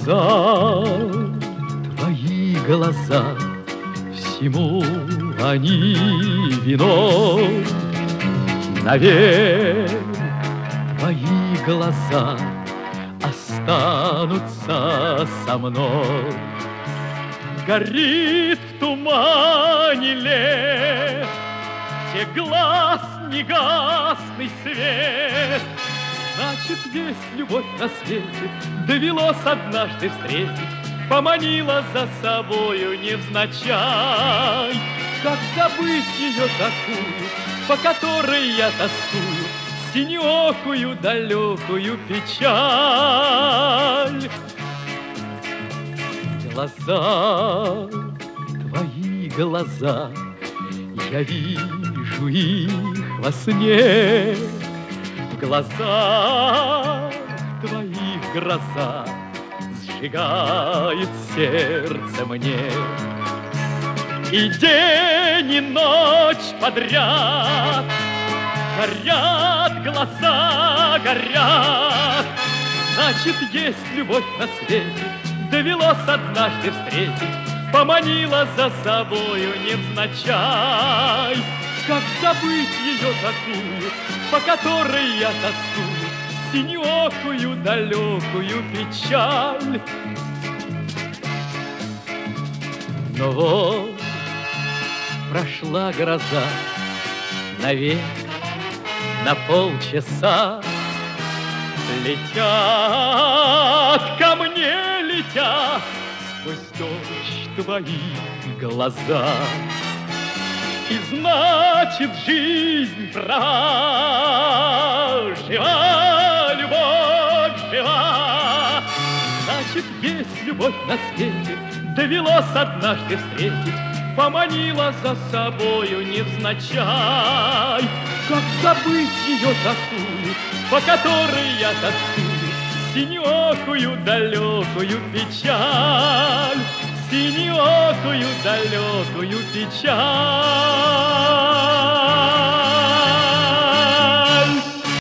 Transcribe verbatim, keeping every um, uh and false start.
Глаза, твои глаза, всему они виной. Навек твои глаза останутся со мной. Горит в тумане лет, те глаз негасный свет. Значит, есть любовь на свете, довелось однажды встретить, поманила за собою невзначай. Как забыть ее такую, по которой я тоскую, синеокую далекую печаль? Глаза, твои глаза, я вижу их во сне. В глазах твоих гроза сжигает сердце мне. И день, и ночь подряд горят глаза, горят. Значит, есть любовь на свете, довелось однажды встретить, поманила за собою невзначай. Как забыть ее такую, по которой я тоскую, синеокую далекую печаль? Но вот прошла гроза навек, на полчаса. Летят ко мне, летят сквозь дождь твои глаза. И значит, жизнь права, жива любовь, жива. Значит, есть любовь на свете, довелось однажды встретить, поманила за собою невзначай. Как забыть ее такую, по которой я тоскую, синеокую далекую печаль, синеокую далекую печаль?